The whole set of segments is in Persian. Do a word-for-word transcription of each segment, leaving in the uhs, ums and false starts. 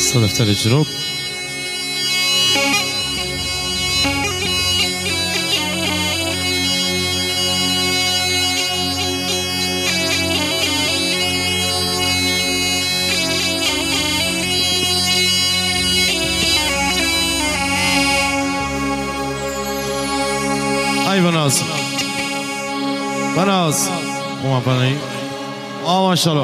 صدفت الجروب ای بناز بناز اوما بنایی آه ماشالله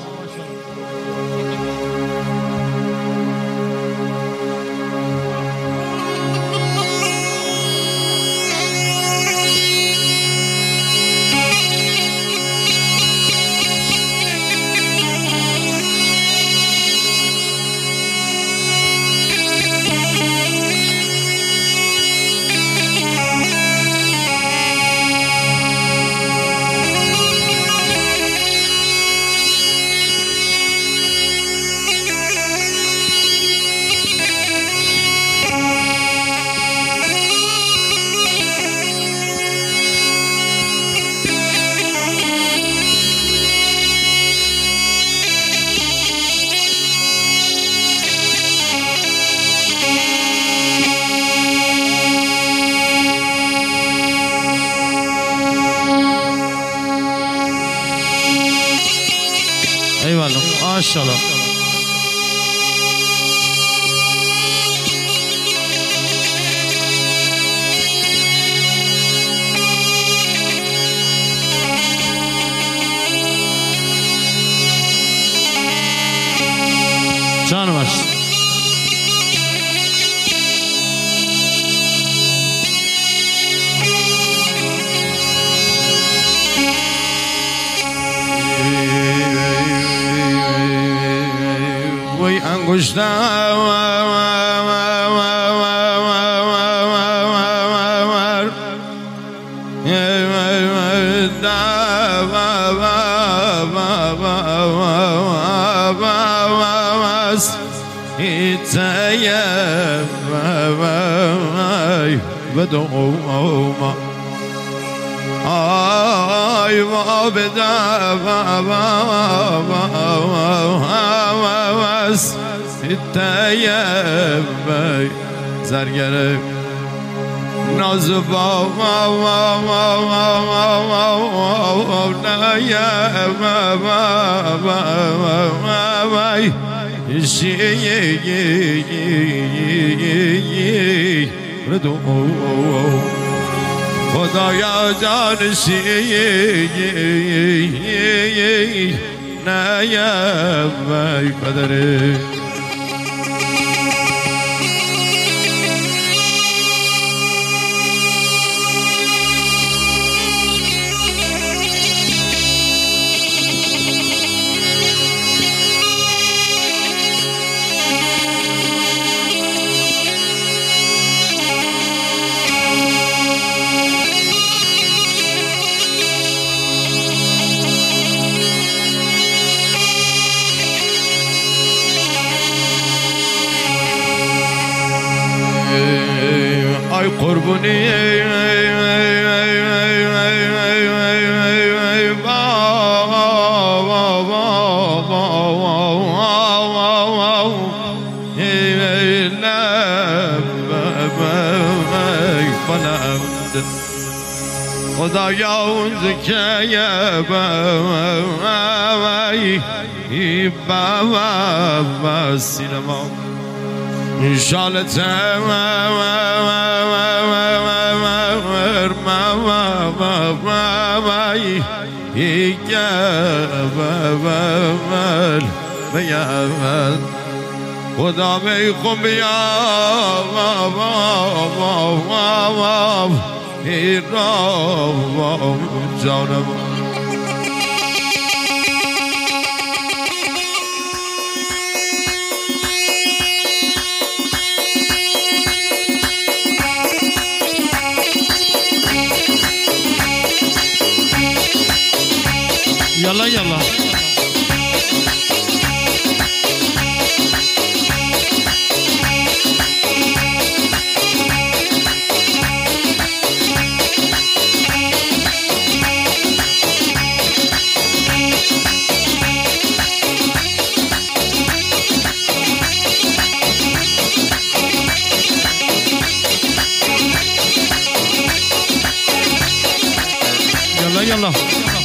ماشالله جانمش انگشتم بدوما آی ما بدوما التيم زرگره ناز با ما ما ما ما ما نایم ما ما ما شی ردو خدایا جان شی نایم قدره ای قربونی خدایا اون زکیه بای بابا سینما انشالله خدا میخوام بیا ایران جانم يلا يلا یالا یالا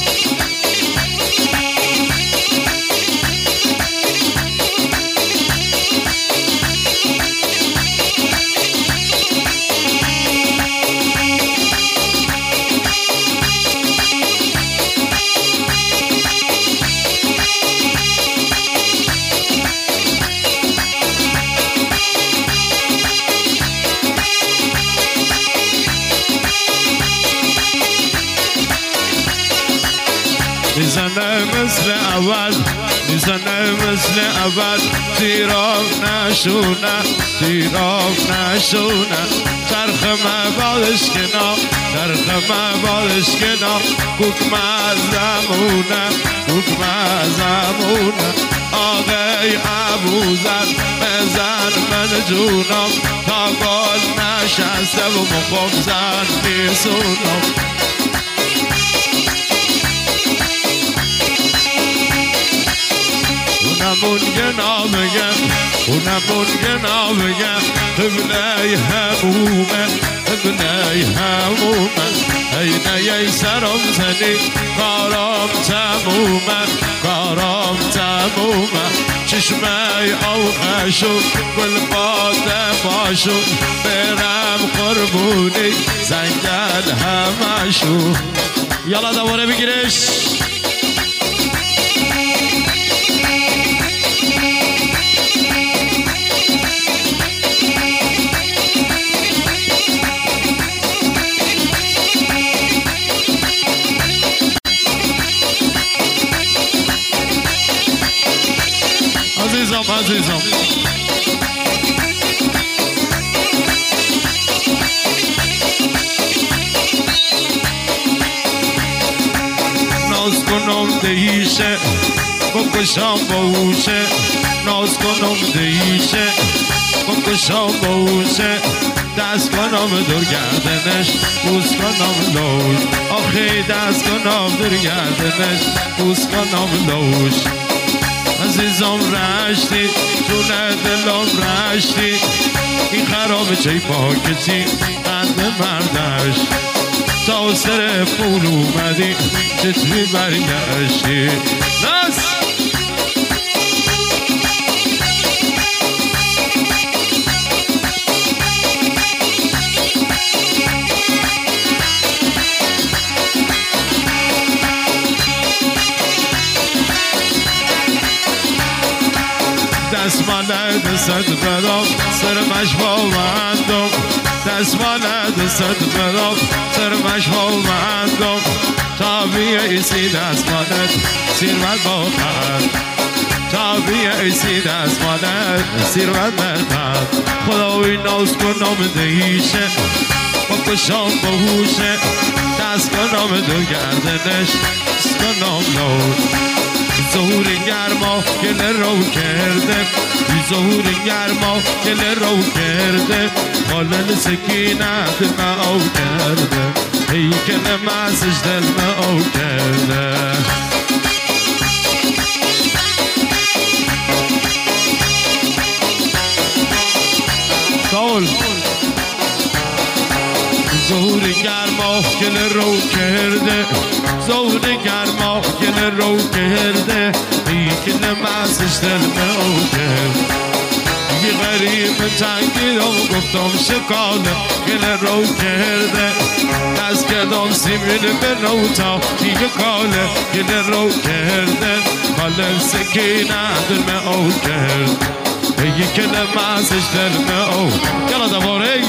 میزنه مثل اول میزنه مثل اول تیراف نشونه تیراف نشونه چرخ مبادش کنا چرخ مبادش کنا کوک مزمونه کوک مزمونه آقای ابوذر بزن من جونم تا گل نشسته و مخم زن میسونم اونمون گنابگه اونمون گنابگه قبله همومه قبله همومه اینه ای سرم زنی کارم تمومه کارم تمومه چشمه او خشو گل باده باشو برم قربونی زنگل همشو یالا دواره بگیرش عزیزم عزیزم ناز کنم دهیشه بکشم باوشه ناز کنم دهیشه بکشم باوشه دست کنم دور گردنش بوس کنم لوش آخی دست کنم دور گردنش بوس کنم لوش عزیزم رشتی جونه دلم رشتی این خراب چه پاکتی قند مردش تا سر پول اومدی چطوری برگشتی نس دستماله دست بدم سرمش باوندم دستماله دست بدم سرمش باوندم تا بیایسی دستماله سیروت باخد تا بیایسی دستماله سیروت بخد خداوی ناز کنم دهیشه بکشم بهوشه دست کنم دو گردنش دست کنم لوش ظهور گرما گل رو کرده ظهور گرما گل رو کرده خالل سکینه دل او کرده ای کل مسش دل او کرده قول ظهور گرما گل رو کرده ظهور گرما گل رو کرده ای کل مسش دل او کرده یه غریب تنگیدم گفتم شکاله گل رو کرده دست کردم سیمیل به نوتا دیگه کاله گل رو کرده کاله سکینه دل او کرد ای کل مسش دل او یالا دواره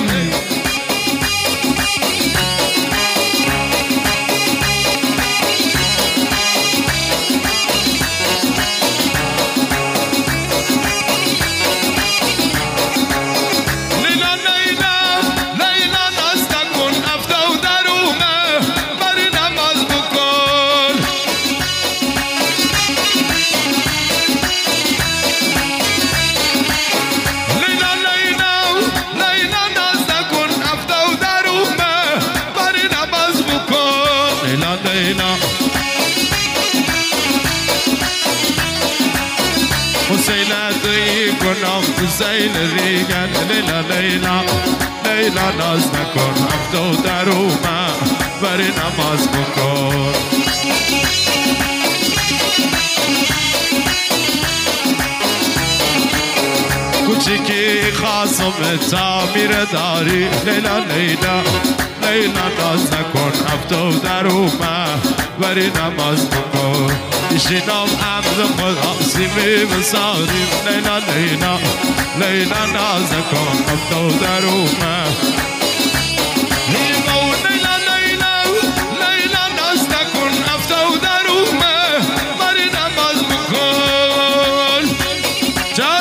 حسین ریگن لیلا لیلا لیلا ناز نکن هفتو در اومد بری نماز بکن کوچیکی خاصم تعمیر داری لیلا لیلا لیلا ناز نکن هفتو در اومد بری نماز بکن ایشینام عمد خدا سیمی بساریم لیلا لیلا لیلا ناز نکن هفتو در اومد لیلا لیلا لیلا ناز نکن هفتو در اومد بری نماز بکن جان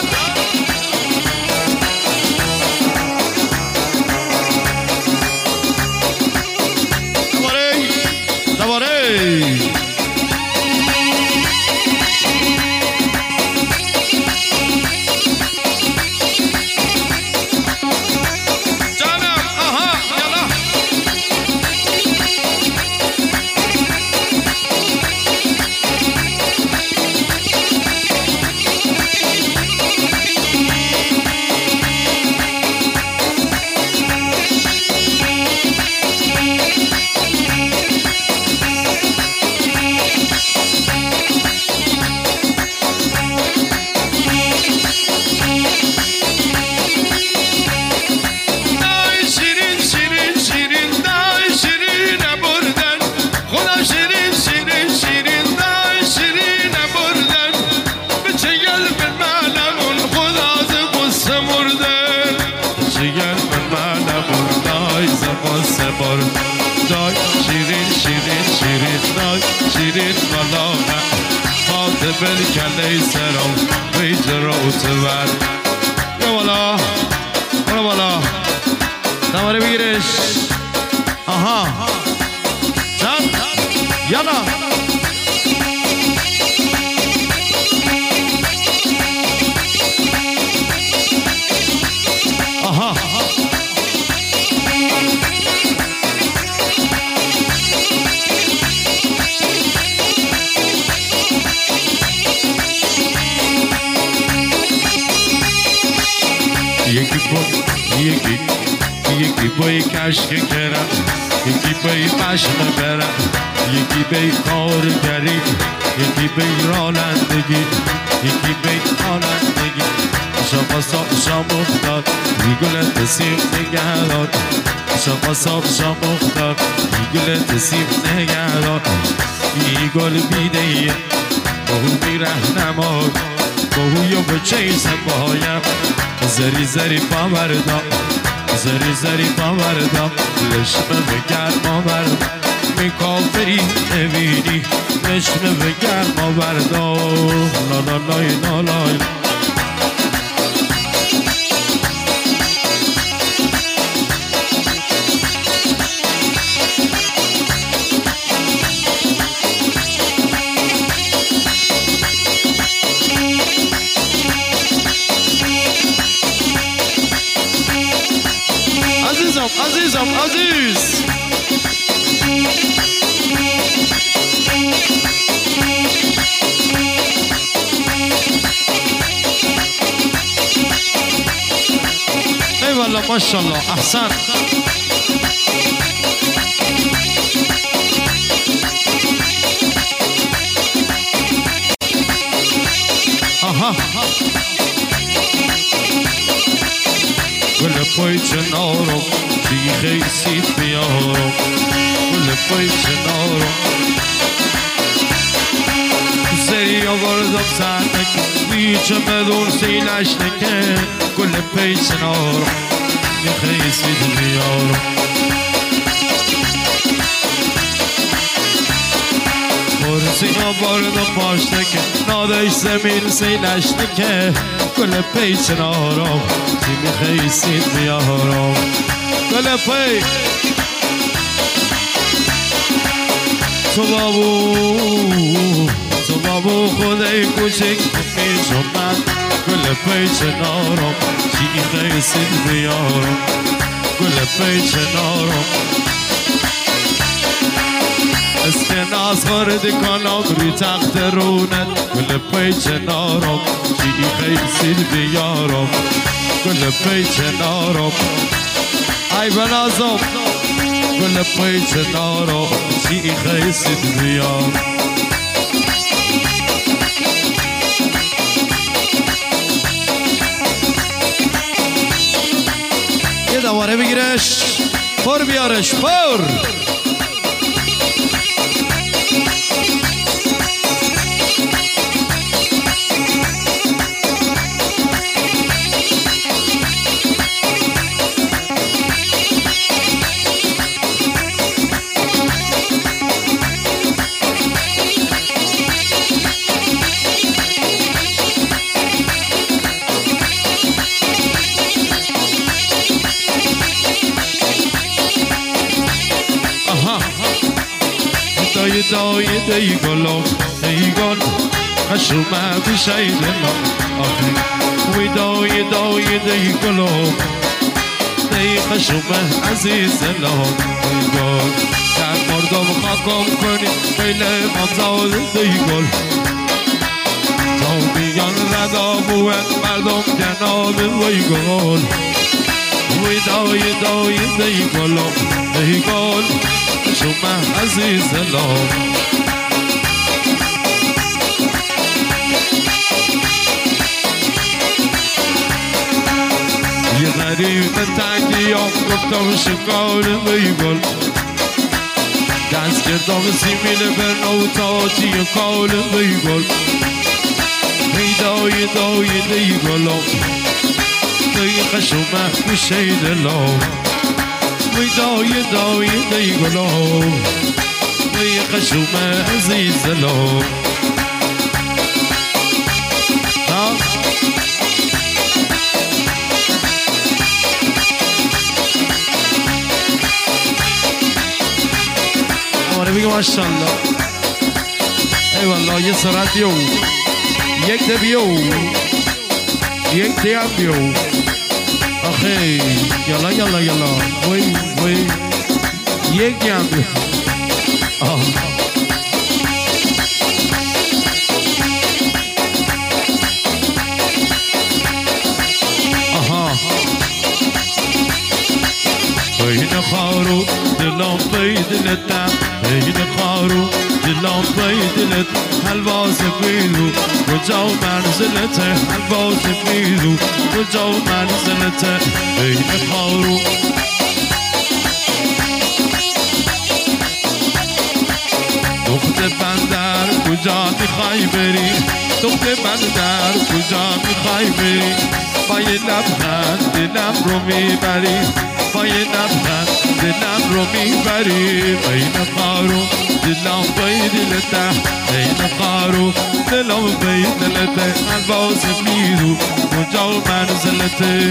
دای شیرین شیرین شیرین دای شیرین بالا خاطب الکلی سرم بیت رو تور یا بالا برو بالا دواره بگیرش آها جان یالا آها یکی با یکی یکی بای کشک کرم یکی بای پشم برم یکی بای کارگری یکی بای رانندگی یکی بای رانندگی شما صاحب شما افتاد میگلت سیم نگهداد شما صاحب شما افتاد میگلت سیم نگهداد میگل بیدهیه بهو میرهنماد بهو یا بچه سبایم زری زری پاوردا زری زری پاوردا لشمه بگرما بردا می کافری نبینی لشمه بگرما بردا لا لا لای لا لای عزیزم عزیز ای والله ماشاءالله احسن آها گل پای چنارم بیخی سید بیارم گل پای چنارم سری آوردم سرنک بیچه بدون سیلش نکن گل پای چنارم بیخی سید بیارم برسی آوردم پاشتک نادش زمین سیلش نکن گل پای چنارم بیخی سید بیارم گل پای تو بابو تو بابو خدای کوچک میشم من گل پای چنارم بیخی سید بیارم گل پای چنارم اسکناس خورد کنم روی تخت رونت گل پای چنارم بیخی سید بیارم گل پای چنارم ای بنازم گل پای چنارم بیخی سید بیارم دواره بگیرش پر بیارش پر دای دی گلم دی گل خشم بشید ما آخی وی دای دای دی گلم دی خشم عزیز لام دی گل در مردم خاکم کنی خیلی مزاد دی گل تا میان ردا بود مردم جناب وی گل وی دای دای دی گلم دی گل شما عزیز لام یه غریب تنگیام گفتم شکار بیگل دست کردم سیمیل به نوتاتی کال بیگل میدای دای دیگلام دیگه شما بشید لام وی دای دای دی گلام وی خشوم عزیز لام آره بگم ماشاءالله ای والله یه سرعت بیو یک ده بیو یک ده هم بیو آخی یالا یالا یالا وی وی یک هم آه آها بین خارو دلم بیدلتم بین خارو دلم بیدلت حلواز بیرو کجا منزلته حلواز بیرو کجا منزلته بین خارو دخت بندر کجا میخوای بری دخت بندر کجا میخوای بری با یه لبخند دلم رو میبری با یه لبخند دلم رو میبری بین خارو دلم بیدلته بین خارو دلم بیدلته حلواز بیرو کجا منزلته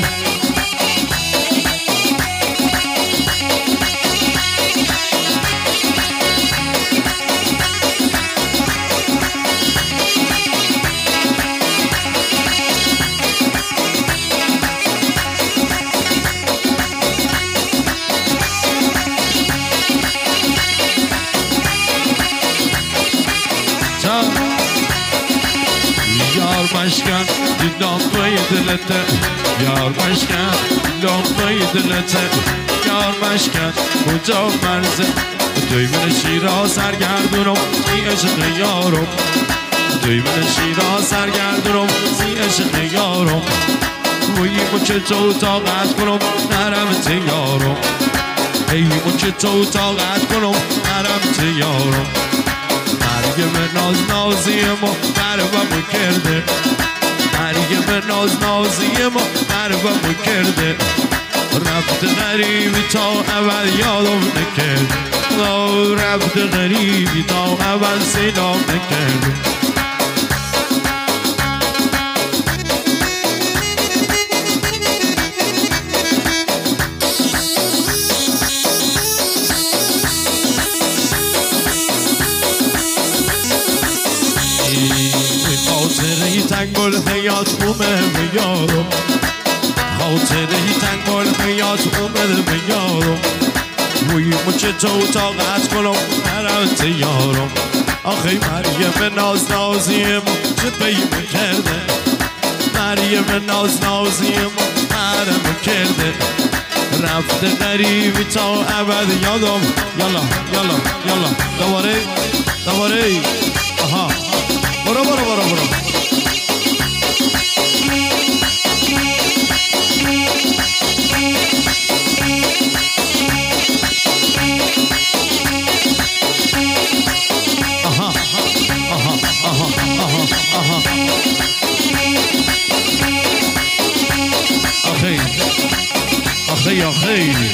مشکن دیدم توی دلته یار مشکن دیدم توی دلته یار مشکن کجا مرزه توی من شیرا سرگردونم سی عشق یارم توی من شیرا سرگردونم سی عشق یارم وی مچه تو طاقت کنم نرم تیارم ای مچه تو طاقت کنم نرم تیارم مریم ناز نازی ما قربمو کرده مریم ناز نازی ما قربمو کرده رفت غریبی تا اول یادم نکرد رفت غریبی تا اول سیدام نکرد خاطره تنگل حیات اومد یارم خاطره تنگل حیات اومد یارم وی مچه تو طاقت کنم نرمت یارم آخی مریم ناز نازیم چه پیمه کرده مریم ناز نازیم حرم کرده رفت غریبی تا ابد یادم یالا یالا یالا دوباره دوباره آها برو برو برو برو خیلی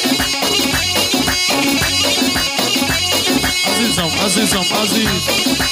عزیزم عزیزم عزیز